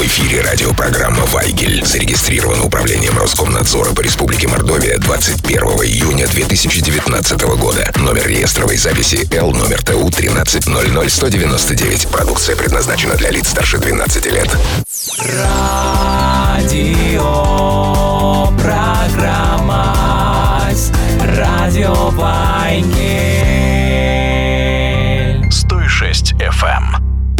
В эфире радиопрограмма «Вайгель». Зарегистрирована Управлением Роскомнадзора по Республике Мордовия 21 июня 2019 года. Номер реестровой записи Л номер ТУ 1300199. Продукция предназначена для лиц старше 12 лет. Радиопрограмма «Радио Вайгель». 106 FM.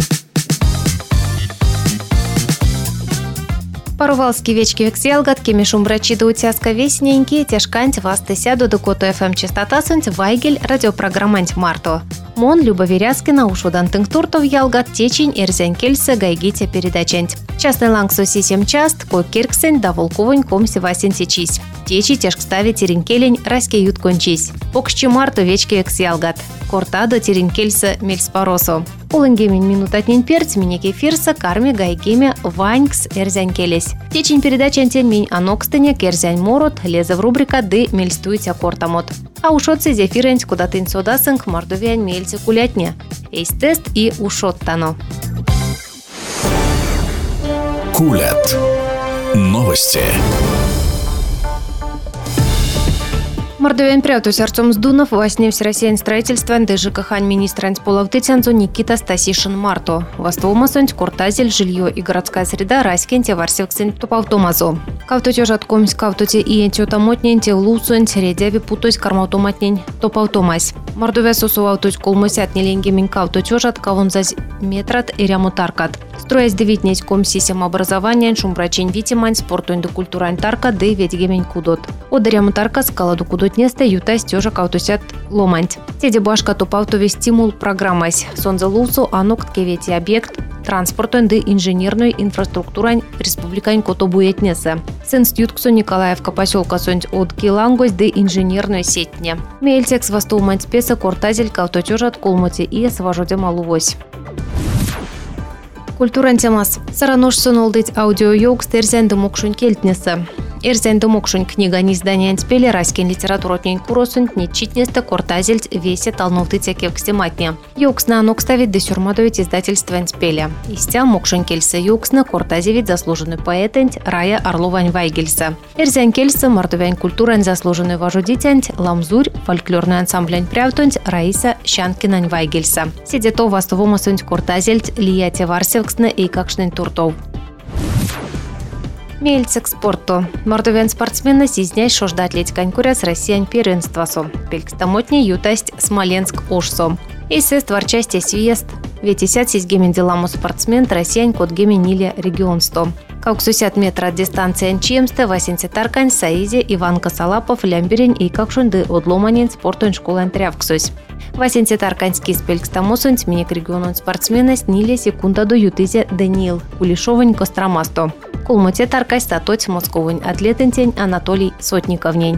Парувалські вечки вексіалгат, кемі шумбрачі до утязка весненькі, тяжканть вас тесяду до коту ФМ частота сунть Вайгель радиопрограмманть Марто. Мон Люба Веряскина ушудан тынктуртов ялгат течень эрзянь кельсе гайгите передачент. Частный лангсу сисем част, ко кирксен да волковонь комси васен сечись. Течи тяжкставе теренкелень раське ют кончись. Покшчи Марто вечки вексіалгат. Кортадо теренкельсе мельспоросо. Улынгемень минутатнень перц минеке фирса карми гайгеме ванькс эрзянь келес. Течень передачантен минь анокстыне керзянь морот лезе в рубрика «Ды мельстуйте кортамот». А ушотцы зефиренць куда тынь содасынг мордовиань мельце кулятне. Эйс тест и ушоттано. Кулят. Новости. Мордовиан прятус Артем Сдунов восне всероссиян строительства ДЖКХ министра Половтыцянзу Никита Стасишин Марто. Воствомасонь Куртазель, жилье и городская среда Раськенте Варсевксен Топавтомазу. Кавтоте жаткомсь кавтоте и тетамотненте лусонь редяви путось кармаутоматнень Топавтомась. Мордовия сосуваутось колмосят неленгемень кавтоте жаткавон заз метрат и рямутаркат. Строясь девятнеть комсисем образования шумбрачень витимань спортунь до культурань тарка да ведьгемень кудот. Ода рямутарка скала до кудот неста юта стежа кавтосят ломанть. Теде башка топавтове стимул программась. Сонза лусу анокт кевети объект транспортон да инженерной инфраструктурань республикань котобуетнеса. Сенст ютксу Николаевка поселка сонть от килангось да инженерной сетне. Мельтекс востумань спеса кортазель кавтотежат колмоте и сважоде малувось. Культуран темас. Саранош сонолдыть аудио-йог стерзян дымокшунь кельтнеса. Эрзян дымокшунь книга низданиянь спеле раськен литературотнень куросунь нечитнесте кортазельть весе талновтыця кевкстематне. Йогсна анокставит да сюрмадовить издательствань спеле. Истя мокшунь кельсе йогсна кортазевит заслуженный поэтенть Рая Орловань Вайгельса. Эрзян кельсе мордовянь культурань заслуженный вожудитянь Ламзурь фольклорный ансамблянь прявтонть Раиса Щанкинань Вайгельса. Сидето вастовомасунь кортазельть Лияте Варсевксна и какшнень туртов. Мельцек спорту. Мордовян спортсмена сизняй шожда атлетикань куряц Россиян первенствасо. Пелькстамотне ютасть Смоленск ошсо. Эсэст варчасте съезд. Ветисят сизгемен деламу спортсмен Россиян код гемениле регионсто. Как 60 метра от дистанции чемсте Васенце Таркань, Саизе, Иван Косолапов, Лямберень и какшунды одломанин спортун школан трявксусь. Васенце Тарканьский спелькстамосунь миник регионун спортсмена сниле секунда до ютызе Даниил Кулешовань Костромасто. Кулмоте Таркай статоть московынь атлетентень Анатолий Сотниковнень.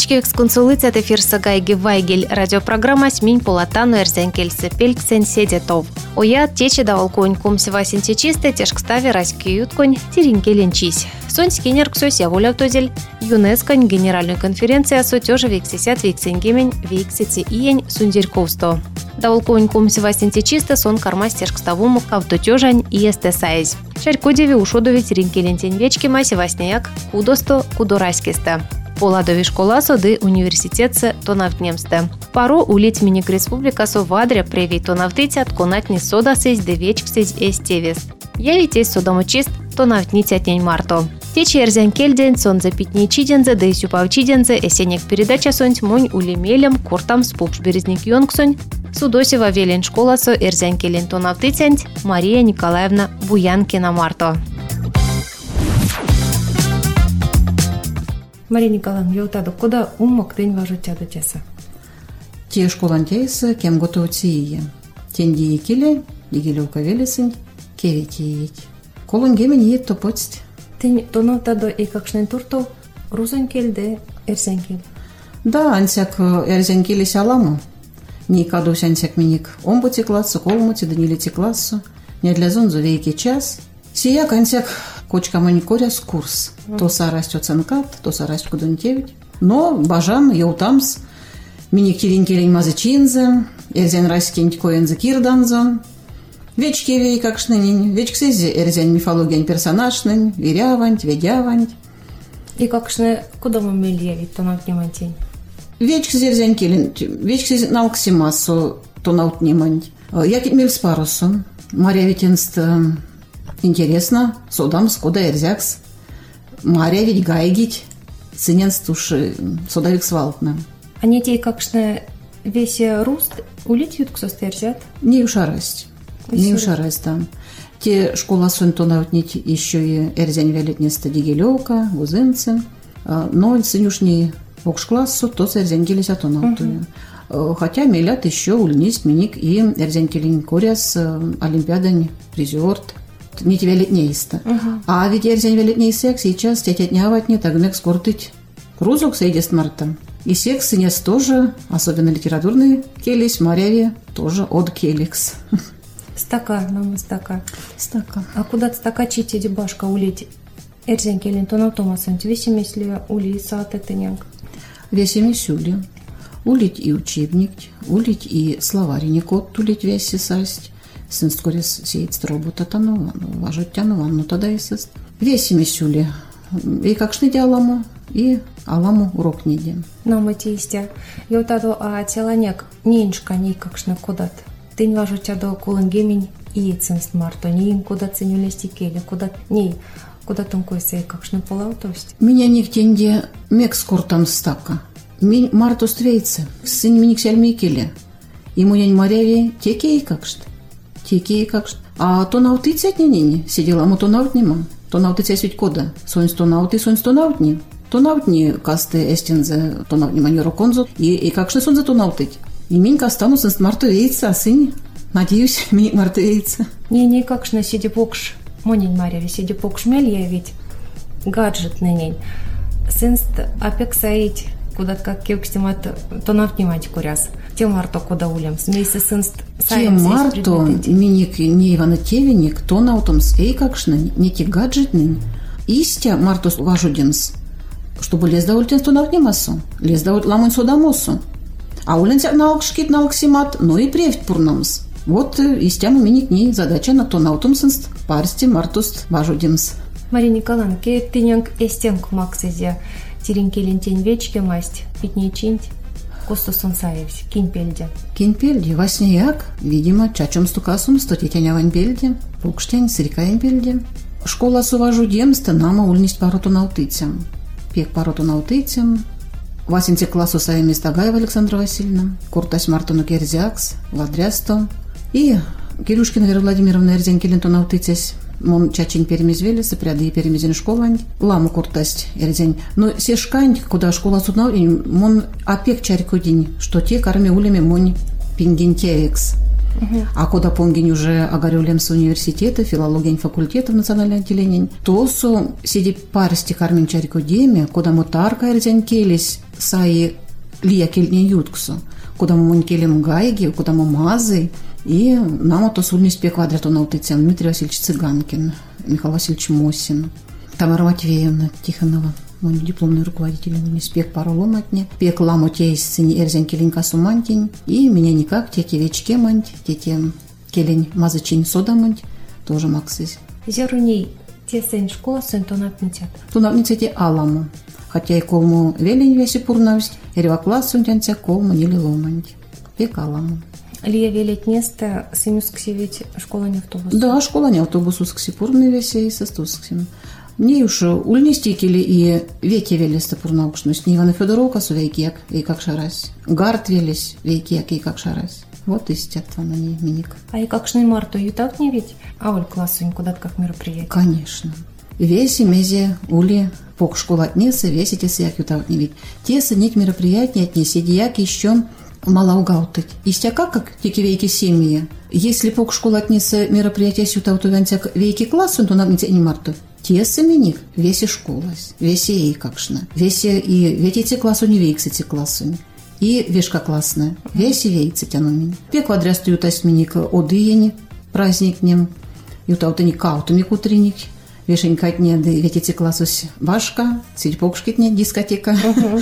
Учки консулиция эфирса гайги вайгель радиопрограмма смень полатану эрзенкельсе пельксен седетов. Оя тече давалконь кумсева синтечисты тешкстави раскиютконь теринкеленчись. Сонь скинер ксось яволявтозель ЮНЕСКО генеральную конференция сотёжа вексисят вексенгемень вексице иень сундерьковсто. Давалконь кумсева синтечисты сон карма стешкставому кавтотёжань ИСТ-сайз. Шарькодеви ушодови теринкелентень вечки маси васняяк кудосто кудораськисты. Поладови школа соды университетсе тонавтнемсте. Паро улить миник республика со вадре превей тонавтыцят конатни сода сесь девечк сесь эстевис. Явитесь содомочист тонавтницятнень марто. Тече эрзян кельден сон за питничидензе да исюпавчидензе эсенек передача сонь монь улемелем куртам спупш березник йонксонь. Судосева велен школа со эрзян келен тонавтыцянть Мария Николаевна Буянкина марто. Мария Николаевна, я утаду, куда умок день важу тяду теса? Те школан тейса, кем готов тие. Тенди икиле, дигилевка велесень, кевети еть. Колон гемен ет топоцть. Тень тонавтадо и какшнен турто, рузон кельде, эрсен кель. Да, ансяк эрзен келес аламу. Не кадусь ансяк миник омбути классу, колмути, да не лети классу. Не для зонзу вейки час. Сияк ансяк кочка моникоряс курс. То сарасть оценкат, то сарасть кудунтевить. Но бажан еутамс миник теринкелень мазычинзе, эрзен раскинь коензе кирданзон. Вечки вей какшнынень, вечксезе эрзен мифологиян персонажнынь, веряванть, ведяванть. И какшне, куда мы мельевить, то навнимантень? Вечксезе эрзен келень, вечксезе налксимасу, то наутниманть. Якит мельс парусу. Мария Витенст интересно, содамс, куда эрзякс. Мария ведь гайгить, цененст уши, содавик свалтна. А не те какшне весь руст улить ютку состерзят? Не ушарасть. Не ушарасть там. Те школа сон то наутнить еще и эрзянь велетнеста дигелевка, гузынцин. Но синюшний окшклассу то эрзянь гелеся то наутую. Хотя мелят еще ульнист миник и эрзянь келень коряс олимпиадань призерт. Не тебе летнейста. А ведь эрзянь велетнейсек сейчас тетя дняватни тагмек скортыть крузок сейдест марта. И секс синес тоже, особенно литературный келись, Марьяве тоже от келикс. Стака, нам стака. Стака. А куда стака чити дебашка улить? Эрзен келен то на томасант, весим если ули саат это нянг. Весим сюли. Улить и учебник, улить и словарь, не кот улить весь састь. Сын скоро сеет работа тану, важить тяну ванну тогда и сест. Весим сюли. И как шны аламу, и аламу урок не дем. Нам эти истя. Я утаду, а теланяк неньшка не как шны кудат. Ты не важу тяду кулангемень и ценст марто, не им куда ценюле стикели, куда не куда тонкой сей как шны полаутость. Меня не в тенде мекскур там стака. Минь марту стрейце, сын миник сельмикеле. Ему нянь Марьяве текей как шт. Текей как шт. А то наутыцять не сидела, му то наутнима. То наутыцять ведь кода. Сонь то наути, сонь то наутни. То наутни касты эстензе, то наутни манеру конзу. И как шты сонзе то наутыть. И минь кастану сын марту вейца, а сын, надеюсь, миник марту вейца. Не как шны сиди покш, монень Марьяве сиди покш мелья ведь гаджет нынень. Сынст опек саить. Куда-то как кевкстимат, то навнимать куряс. Тем марто куда улем. Смейся сынст. Тем марто, миник не Ивана Тевеник, то наутомс, эй какшны, не те гаджетны. Истя мартус важуденс, чтобы лез довольтенс то навнимасу, лез довольт ламын содамосу. А уленсяк налкшкит налксимат, но и превт пурнамс. Вот истям миник не задача на то наутомсенст, парсти мартус важудемс. Мария Николаевна, ты нянг эстенк максизя. Теринкелентень вечке масть, питничинть, косто сонсаевсь, кинь-пельде. Кинь-пельде, васняяк, видимо, чачом стукасум, сто тетянявань-пельде, пукштянь, сырикаем-пельде. Школа суважу демста, нама ульнисть пароту наутыцем. Пек пароту наутыцем. Васенте классу саеми Стагаева Александра Васильевна, Куртась Мартону Керзякс, Вадрясто. И Кирюшкина Вера Владимировна Эрзенкеленту наутыцесь. Мон чачин перемизвелись, пряды и перемизен школань, ламу куртасть эрзень. Но се шкань, куда школа суднал, мон опек чарьку день, что те карми улями монь пингентевикс. А когда понгень уже огарюлем с университета, филология факультета в национальное отделение, то со сиди парсти карминчарико деме, когда мы тарка эрзянь келись, саи лия кельне ютксу, когда мы келем гайги, когда мы мазы, и нам то сульни спе квадрату наутыцен Дмитрий Васильевич Цыганкин, Михаил Васильевич Мосин, Тамара Матвеевна Тихонова, мой дипломный руководитель, не спек пару ломатне, пек ламу те из сцены эрзянь келенька сумантень, и меня никак те вечке манть, те келень мазычин содаманть, тоже максыз. Зеруней те сен школа сын тонапнитет. Тонапнитете аламу. Хотя и колму велень веси пурнавсть, эрва класс унтянся колму не ломанть. Пек аламу. Лия велеть место сынюскси ведь школа не автобус. Да, школа не автобус ускси пурны весе и состусксим. Мне уж ульнистикили и веки велись пурнаукшность. Не Ивана Федоровка су вейкек и как шарась. Гард велись вейкек и как шарась. Вот и стят на ней миник. А и как шный марту ютак не ведь? А оль классу куда-то как мероприятие. Конечно. Веси мезе ули пок школа отнеса, веси те сяк ютак не ведь. Те сынить мероприятия отнеси, дияк еще мало угаутать. Истяка как теки вейки семьи. Если пок школа отнеса мероприятия сюта утувянцяк вейки классу, то нам не марту. Те саминик веси школас, веси ей какшна. Веси и ветите классу не вейксите классу. И вешка классная. Веси вейцы тянуми. Пек квадрасту ютась миник одыени праздник нем. Ютаутани каутами утренник. Вешенька дне да ветите классус башка. Сидь покшкитне дискотека.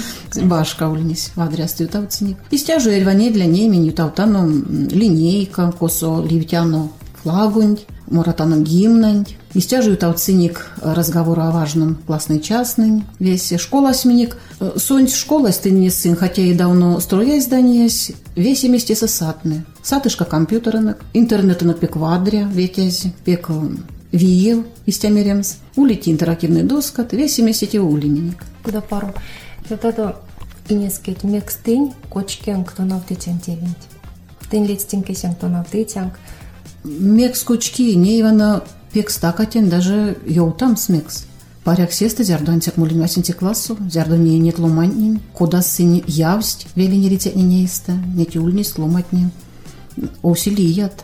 Башка ульнись. Квадрасту ютаутсник. И стяжу эльване для ней ютаутану линейка, косо ливтяну флагунь. Моратану гимнань. И стяжу ютаутсник разговора о важном классный частный. Весь школа сменик. Сонь школа ты не сын, хотя и давно строя здание, весь вместе со сатны. Сатышка компьютернок, интернетнок пек квадря, ветязь, пек виев, истямеремс. Улети интерактивный доскат, весь вместе те улименик. Куда пару. Это и несколько мекстынь, кочкен, кто навтытен тевень. Тынь летстинки сен, кто навтытен. Мекс кучки, не Ивана пек стакатен, даже йоутам смекс. Паряк сеста зярдуанцяк мулин васинти классу, зярдуни нет ломаннин, куда сын явсть, вели не рецетни неиста, нет юльни сломатни, усилият.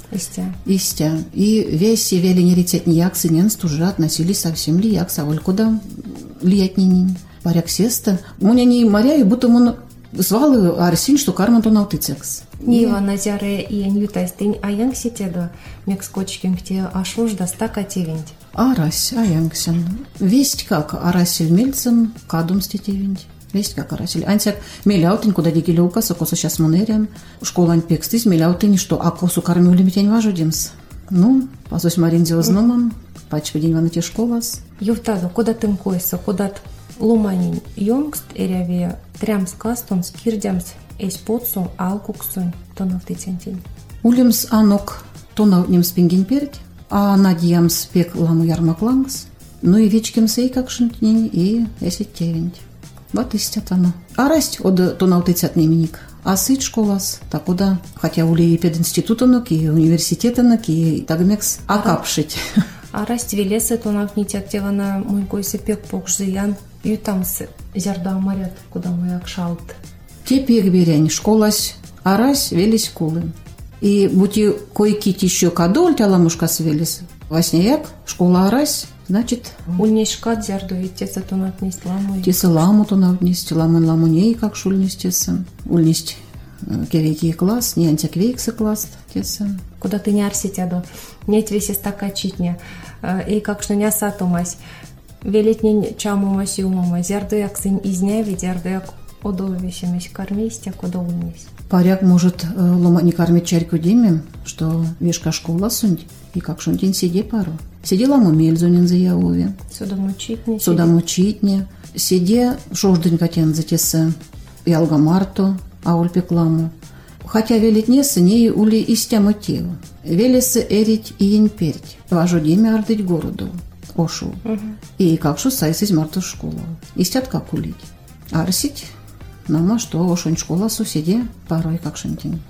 Истя. И весь вели не рецетни як сынен стуже относились совсем ли як, саволь куда лиятнинин. Паряк сеста, муня не моря, и будто он звал арсин, что карман то наутыцекс. Нива назяре и анютастынь, а янг сетеду, мекс кочкен кте ашуж да стака тевень. Арась, аянгсен. Весть как арасель мельцем, кадум стетевень. Весть как арасель. Ансяк меляутынь, куда дикили укаса, косу сейчас монерем. Школань пекстись, меляутынь, что а косу кормили метень важу демс. Ну, пасусь маринзио зномам, пачпа день ванати школас. Ювтаду, куда тым койса, куда луманин йонгст эряве трямс кастон скирдямс эс подсун алкуксун тоновтыцентень. Улемс анок тоновнемс пингень переть. А надьямс пек ламу ярмаклангс, ну и вечкем сей как шентнень и эсит тевень. Вот истят оно. А расть от тонаутыцят неменик. А сыть школас, так куда, хотя ули и пединститутонок, и университетонок, и тагмекс акапшить. А расть велесы тонавнитят тевана мой койсы пек покжиян, и тамс зярда амарят, куда мой акшалт. Те пек берень школас, а расть велись кулы. И будь койки еще кадоль таламушка свелись, васняяк, школа арась, значит... Ульнешкат зярду, и теса тонат несть ламу. Теса ламу тонат несть, ламын ламу ней, как шульнесть теса. Ульнесть кевейки класс, не антиквейксы класс теса. Куда ты не арситяду, нет веси стака читня, и как что не асатумась. Велетнень чаму масиумама, зярду як сын изняви, зярду як одовещемесь кормистя, куда ульнесть. Паряк может лома не кормить чарьку деме, что вешка школа сунь, и как шон день сиди пару. Сидела му мельзунин за яове. Сюда мучитне. Сиди шождень катен за теса ялга марту, а ульпекламу. Хотя велит несы ней ули истя мотиву. Велесы эрить и енперить. Важу деме ардыть городу. Ошу. И как шу сайс из марту школу. Истят как улить. Арсить. Нама что ошонь школа суседи порой как шентин.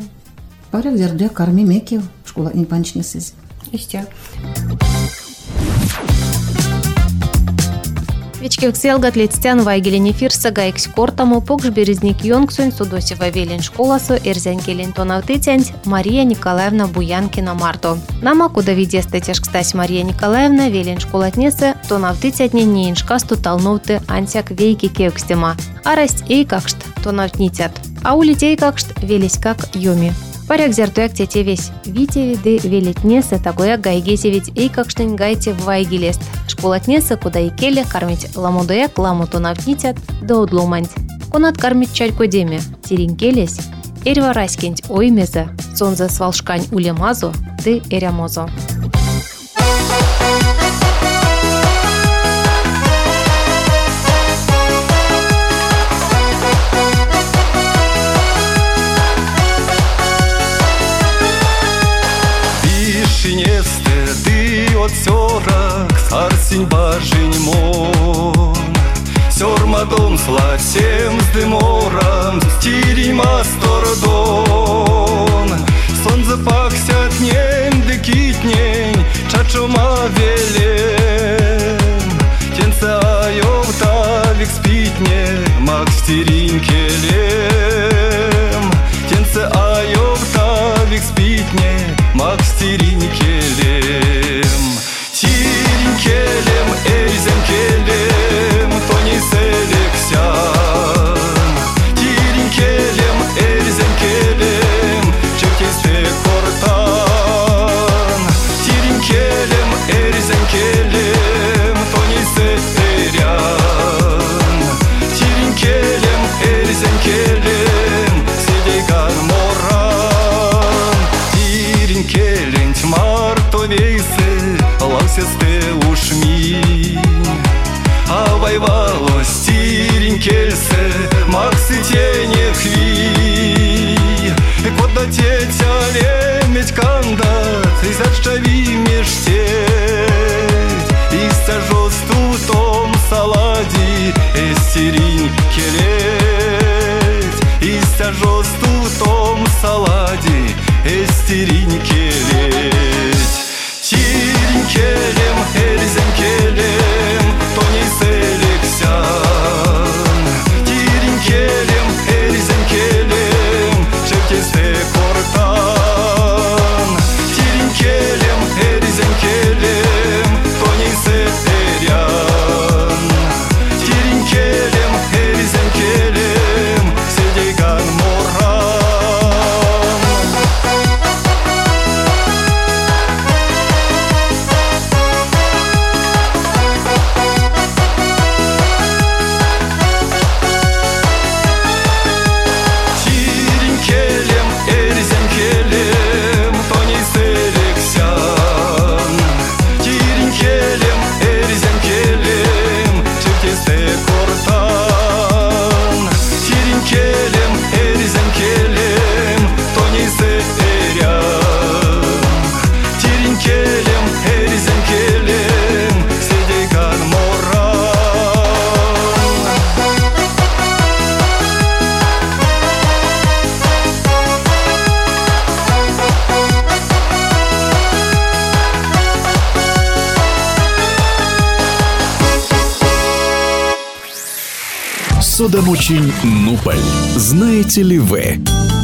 Паряк зерде карми мекив школа не панчнесыз. Истя. Вечкевк селгат летстян вайгелен эфирса гайкс кортаму покш березник йонгсун судосева велен школасу эрзян келен тонавтыцянь Мария Николаевна Буянкина Марто. Нама куда видесты тяжкстась Мария Николаевна велен школатнесы тонавтыцятне неиншкасту талновты ансяк вейки кевкстема, а расть эйкакшт тонавтнитят, а улетей какшт велись как йоми. Паряк зертуяк тете весь. Вите виды велетнесы такое гайгезе ведь эйкакштын гайте в вайгелест. Школатнесы куда и келе кормить ламудояк ламу тонавтнитят да удломанть. Конат кормить чарько деме. Терин келесь. Эрва раскинть оймеза. Сонза свалшкань улемазу ты эрямозо. От сёрак сарсень бажень мон Сёрмадон сласем с дымором Стирима стордон Сон запахся днем декитнень Чачома велен Тенце айов тавик спитне Мак стирин келем Тенце айов тавик спитне Мак стирин келем Тирин келем, эйзен келем, тони селексян. Тирин келем, эйзен келем, чертесте кортан. Тирин келем, эйзен келем, тони селерян. Тирин келем, эйзен келем, седеган моран. Тирин келем, тьмарто вейсы, лавсесте ушми, а вайвало стирин кельсе, максы тене хви. Кода тетя леметь кандат, и зачави мештеть, и стажосту том салади, эстирин келеть, и стажосту том салади, эстирин келеть. Тирин келем, эрзен келем, тони селексян. Тирин келем, эрзен келем, чертесте кортан. Тирин келем, эрзен келем, тони селерян. Тирин келем, эрзен келем, седеган моран. Судомучень Нуполь. Знаете ли вы?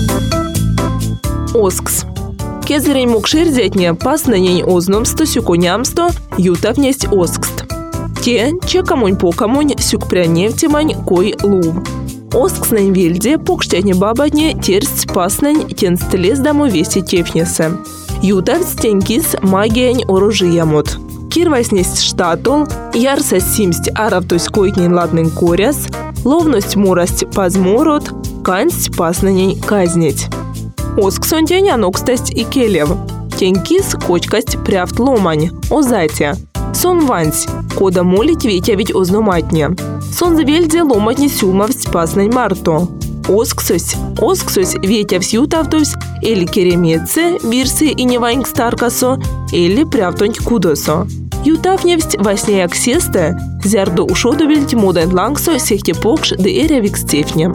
Оскс. Кезерень мукшердятне паснанень озномсто сюконямсто ютавнесть оскст. Те, че камунь по камунь сюкпряневтимань кой лум. Оскснань вельде покштятне бабатне терсть паснань тенстелез даму вести тефнесе. Ютавц тенькис магиянь оружиямот. Кирваснесть штатул, ярса симсть аравтусь койкнень ладнын коряс, ловность мурасть пазморот, кансть паснанень казнить. Осксон тянянокстасть и келев. Тенькис кочкасть прявт ломань, озатя. Сон вансь, кода молить ветя ведь озноматня. Сон завельде ломатни сюмавсть паснань марто. Осксось ветя всютавтусь, или керемеце, вирсы и неваньк старкасо, или прявтонь кудосо. Ютавневсть васнеяк сесте, зярдо ушодовельть моден лангсо сехте покш де эрявик стефне.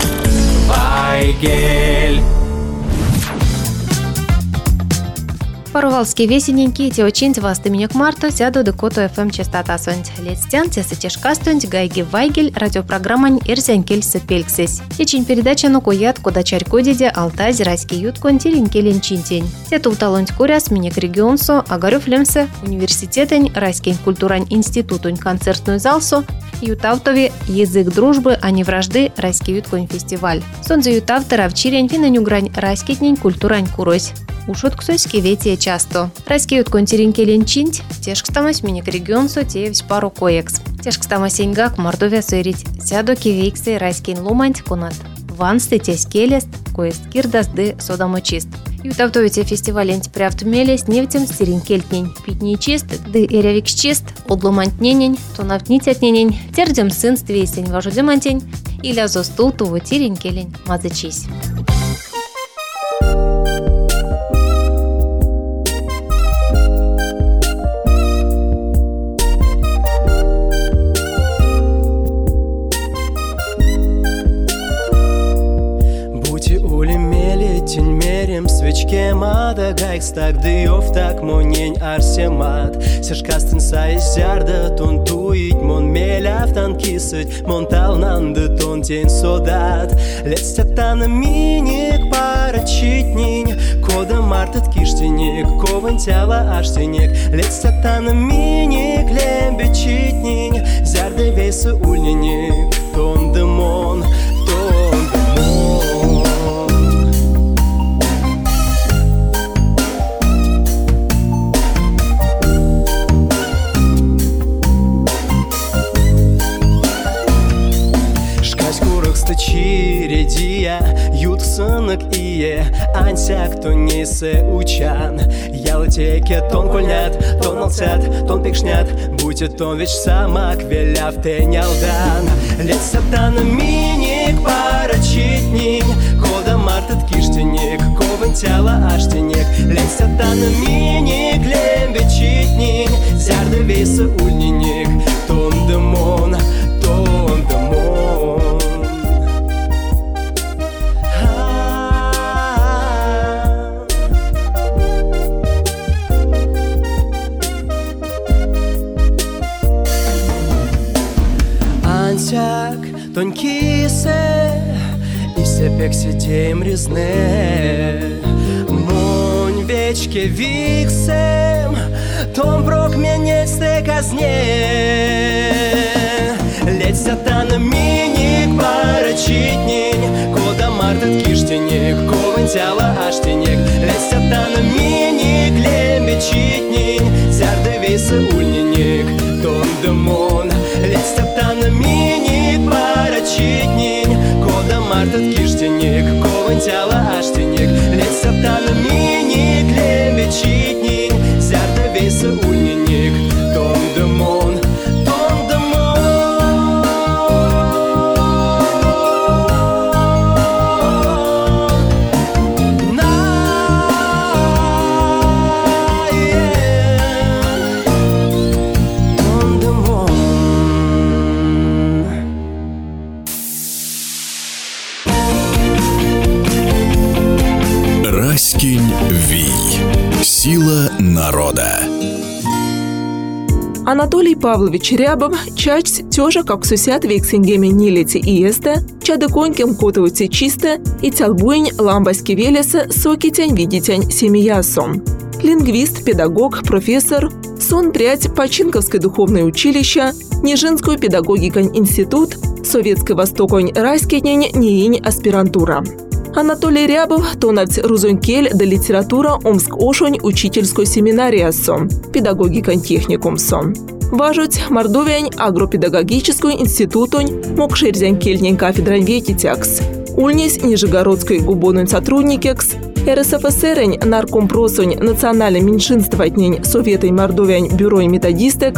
Вайгель. Парувалский весененький те очинь вас именек Марто сяду декото ФМ частота сонь. Летстян те сатешкастунь гайги вайгель радиопрограммань ирзянкель сапельксесь. Течин передача ну коят куда чарько деде Алтаз райский юткон теренкелен чинтень. Те тулталонь куряс минек регионсо агарев лемсе университетень райский культурань институтунь концертную залсо Ютавтове язык дружбы, а не вражды райский ютконь фестиваль. Сонзе ютавтера в чирень винаню грань райскетнень культурань курось. Ушот ксойски ветие часто. Райский юткон теренкелен чинть, тешкстамась минек регионсо теевсь пару коекс. Тешкстамась иньгак мордовя сойрить сядоки вейксы райскин луманть конат. Вансты тесь келест, коест кирдасды содамочист. Ютавтовите фестиваленть прявт мелес невтем стеренкельтнень. Питний чист, ды эрявикс чист, одлумантненень, тонавтнитятненень, тердем сын ствейсень важудемантень, иля зостул туво теренкелень мазычись. Свечке мада гайкс так дыев так монень арсемат. Сешкастын сайзярда тон туить мон меляфтан кисыть, мон талнанды тон тень содат. Летстятана миник парачитнинь, кода мартат киштиник, кован тяла аштиник. Летстятана миник лембечитнинь, зярды вейсы ульниник, тон демон. Чиредия, ют сынок ие, ансяк то несе учан. Ялтеке тон кольнят, тон алцят, тон пикшнят, будь тон веч самак веляв тенялдан. Лет сатана миник парачитник, кода мартат киштиник, кован тяла аштиник. Лет сатана миник лембечитник, зярды вейсы ульниник, тон демон, тон демон. Тонкисе и сепек сидеем резне. Монь вечке виксем, том брок менять сте казне. Ледь сатана миник парачитник, кода мартат киштиник, кован тяла аштиник. Ледь сатана миник лембечитник, зярды вейсы ульниник, том демон. Ледь сатана миник парачитник, кода мартат киштиник, кован тяла аштиник. Ледь сатана миник лембечитник, зярды вейсы ульниник, том демон. Раськень Вий. Сила народа. Анатолий Павлович Рябов часть тёжа как сусят вексенгеме нилете и есте, чады конькем котовуте чисте и тялбуень ламбаски велеса сокитянь видитянь семиясом. Лингвист, педагог, профессор, сон прядь Починковское духовное училище, Нижинскую педагогикань институт, Советский Востоконь Райскетнень неинь аспирантура. Анатолий Рябов тонать рузонькель да литература Омск-Ошонь учительской семинариясом, педагогикань техникумсом. Важуть Мордовиань агропедагогическую институтонь мокшерзянькельнень кафедрань ветитякс. Ульнись Нижегородской губононь сотрудникекс, РСФСРень наркомпросонь национальное меньшинствотнень Советой Мордовиань бюро методистекс,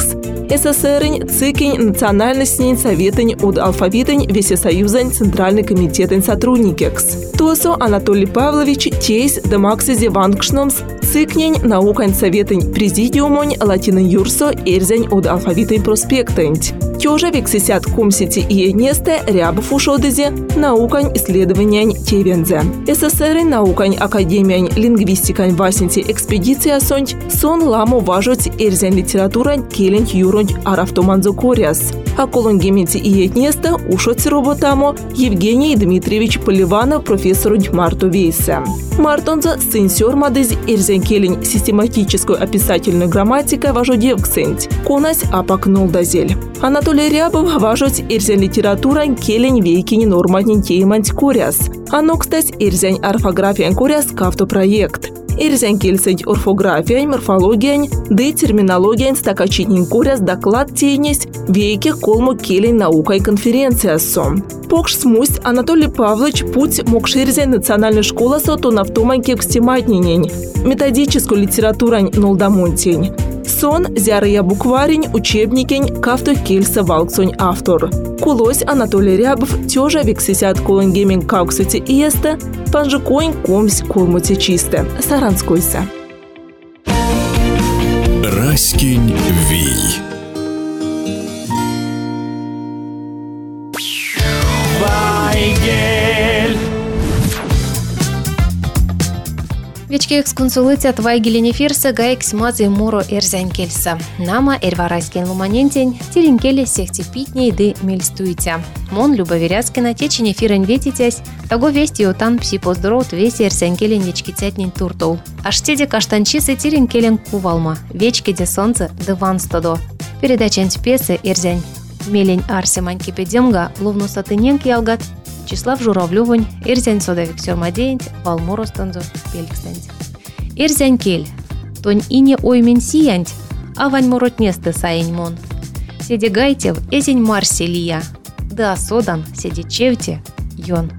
СССР цикень национальностей советень от алфавитень Весесоюзань Центральный комитетень сотрудникекс. Тосо Анатолий Павлович тейс демаксизе вангшномс цикнень наукань советень президиумонь латинен юрсо эрзень от алфавитень проспектенть. Тёжа вексисят комсити и несте рябов ушодызе наукань исследованиянь тевензе. СССР наукань академиянь лингвистикань васенти экспедиция сонть сон ламо важуть эрзень литературань келенть юронть арафтоманзо коряс. А колонгементи и несте ушоци роботамо Евгений Дмитриевич Поливанов профессорунь Марту Вейсе. Мартонза сенсер мадыз эрзень келень систематическую описательную грамматика важуде вксенть. Конась апакнул дазель. Анатолий Рябов важуть эрзень литература келень вейкини норматнин тейманть коряс. Оно, кстати, эрзень орфография коряс кавтопроект. Эрзень кельсень орфография, морфология, да и терминология стакачитнин коряс доклад тейнесь вейке колму келень наука и конференция сом. Покш смусть Анатолий Павлович путь мокшерзень национальной школы сотонавтомань кекстиматнинень. Методическую литературань нолдамонтень. Сон зярыя букварень, учебникень, кавто кельса валксонь автор. Кулось Анатолий Рябов тёжа вексисят колонгемень кауксути иесте, панжиконь комсь колмути чисте. Саранскойся. Раськень Вий. Вайгель. Вечки эксконсулыцят Вайгелене фирса гаекс мазы моро эрзянь кельса. Нама эрварайскен луманентень теренкеле сехти питней ды мельстуйте. Мон Любоверяцкина течене фирен ветитясь, того вести отан псипоздорот весь эрзянь келен ечкицятнень туртол. Аштеде каштанчисы теренкелен кувалма, вечки де солнце ды ванстодо. Передачань песы эрзянь мелень арсемань кипедемга ловну сатыненки алгат. Числав Журавлёвань, эрзянь содавик сёрмадеянь, валморостонзо пелькстэнь. Эрзянь кель, тонь ине оймен сиянь, а вань моротнесты саянь мон. Седи гайтев эзень марселия, да содан седи чевте йон.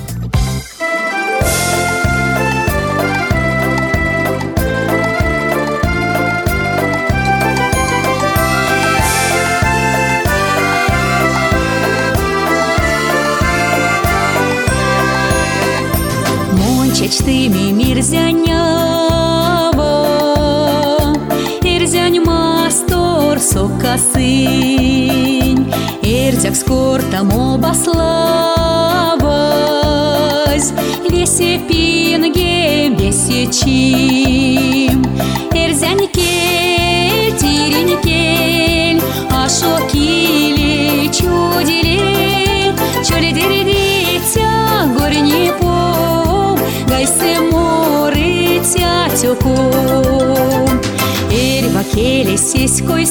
Чечтыми мирзянява, эрзянь мастор сокасынь, эрзяк скортам обаславась, весе пинге, весе чим, эрзянь кель, тирень кель, ашо кили, чудили, чолидиридитя, горни по. Гайсе море тятюку, эрва келе сиськой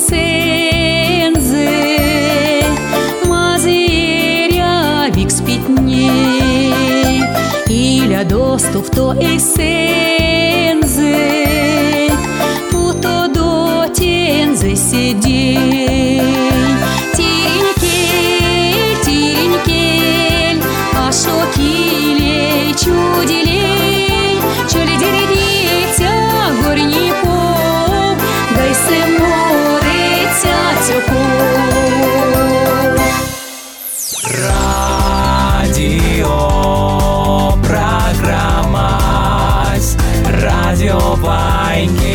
сензе, мазыря вик спитней, иля доступ то эсензе, путо до тензе сидей. Тирень кель, ашо килей чудилей, горни поп, гайсе море тятюку. Радио программа Радио Вайгель.